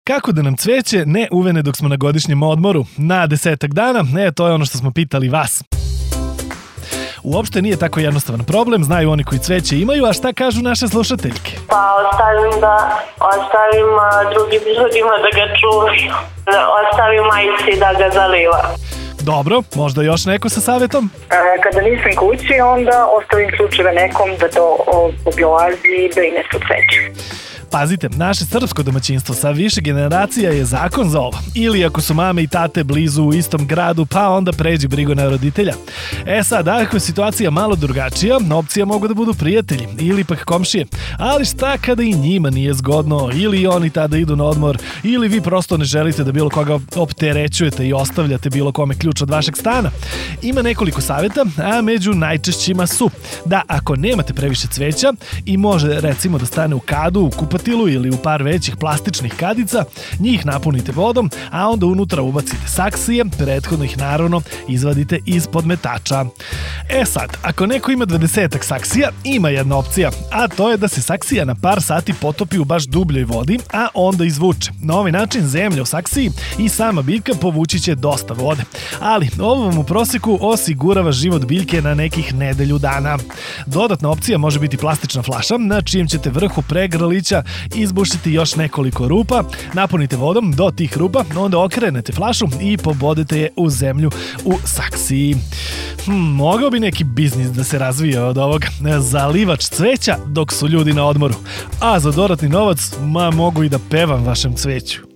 Kako da nam cveće ne uvene dok smo na godišnjem odmoru? Na 10 dana? To je ono što smo pitali vas. Uopšte nije tako jednostavan problem, znaju oni koji cveće imaju, a šta kažu naše slušateljke? Pa ostavim drugim ljudima da ga čuvaju, ostavim majici da ga zaliva. Dobro, možda još neko sa savjetom? Kada nisam kući, onda ostavim ključeve nekom da to obilazi i brine se o cveću. Pazite, naše srpsko domaćinstvo sa više generacija je zakon za ovo. Ili ako su mame i tate blizu u istom gradu, pa onda pređi brigu na roditelja. Sad, ako je situacija malo drugačija, opcija mogu da budu prijatelji ili pak komšije. Ali šta kada i njima nije zgodno, ili oni tada idu na odmor, ili vi prosto ne želite da bilo koga opterećujete i ostavljate bilo kome ključ od vašeg stana? Ima nekoliko savjeta, a među najčešćima su da ako nemate previše cveća i može recimo da stane u kadu, u kupatilu ili u par većih plastičnih kadica, njih napunite vodom, a onda unutra ubacite saksije, prethodno ih naravno izvadite iz podmetača. Sad, ako neko ima 20 saksija, ima jedna opcija, a to je da se saksija na par sati potopi u baš dubljoj vodi, a onda izvuče. Na ovaj način zemlja u saksiji i sama biljka povući će dosta vode. Ali ovo vam u proseku osigurava život biljke na nekih nedelju dana. Dodatna opcija može biti plastična flaša, na čijem ćete vrhu pregrlića izbušiti još nekoliko rupa, napunite vodom do tih rupa, onda okrenete flašu i pobodete je u zemlju u saksiji. Mogao bi neki biznis da se razvije od ovoga. Zalivač cveća dok su ljudi na odmoru. A za dodatni novac, mogu i da pevam vašem cveću.